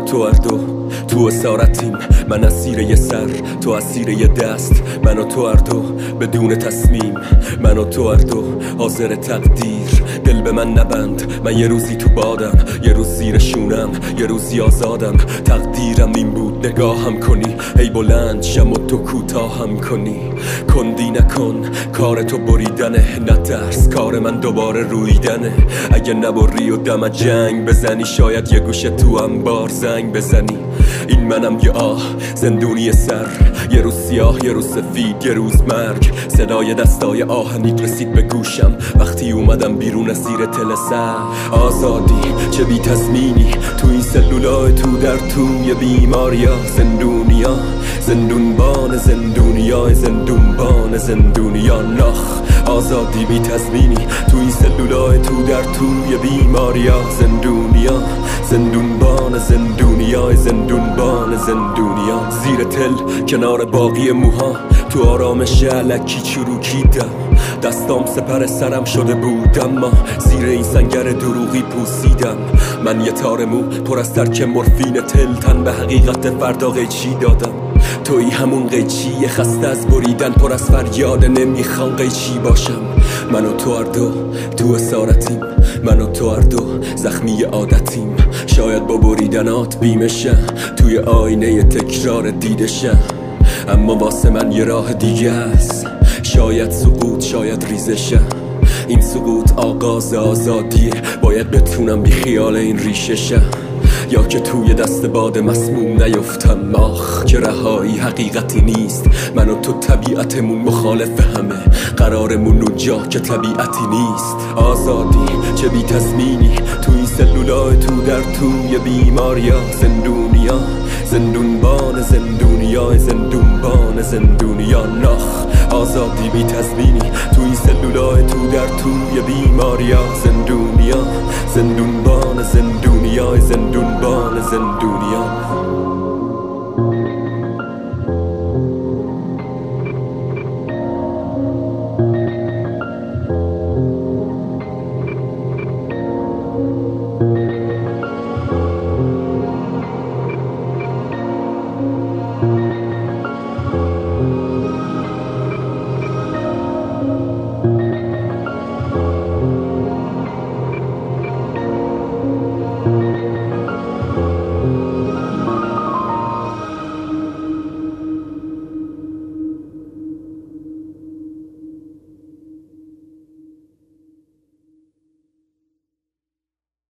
تو هر دو تو اسارتیم، من اسیر یه سر تو اسیر یه دست، من و تو هر دو بدون تصمیم، من و تو هر دو حاضر تقدیر. دل به من نبند، من یه روزی تو بادم، یه روز زیر شونم، یه روزی آزادم. تقدیرم این بود نگاهم کنی، ای بلند شم و تو کوتاهم کنی. کندی نکن، کار تو بریدنه، نترس کار من دوباره رویدنه. اگه نبری و دم جنگ بزنی، شاید یه گوشه تو انبار زنگ بزنی. این منم یه آه زندونی سر، یه روز سیاه یه روز سفید، یه روز مرگ. صدای دستای آهنیت رسید به گوشم وقتی اومدم بیرون از زیر تلسر. آزادی چه بی تضمینی تو این سلولای تو در توی بیماریا. زندونیا زندونبان زندونیای زندونبان زندونیا نخ. آزادی بی تضمینی تو این سلولای تو در توی بیماریا. زندونیا زندونبان زندونیای زندونبان زندونیا. زیر تل کنار باقی موها تو آرامش الکی چروکیدم. دستام سپر سرم شده بود، اما زیر این سنگر دروغی پوسیدم. من یه تار مو پر از ترک مورفین تل، تن به حقیقت فردا قیچی دادم. توی همون قیچی خسته از بریدن، پر از فریاد نمیخوام قیچی باشم. من و تو هر دو تو اسارتیم، من و تو هر دو زخمی عادتیم. شاید با بریدنات بیمشم، توی آینه تکرار دیدشم. اما واسه من یه راه دیگه است، شاید سقوط شاید ریزشم. این سقوط آغاز آزادیه، باید بتونم بی خیال این ریششم. یا که توی دست باد مسموم نیفتم، آخ که رهایی حقیقتی نیست. من و تو طبیعتمون مخالف همه، قرارمون اونجا که طبیعتی نیست. آزادی چه بی تضمینی تو این سلولای تو در توی بیماریا. زندونیا زندونبان زندونیای زندونبان زندونیا نخ. آزادی بی تضمینی تو این سلولای تو در توی بیماریا. زندونیا زندونبان زندونیای زندونبان زندونیا.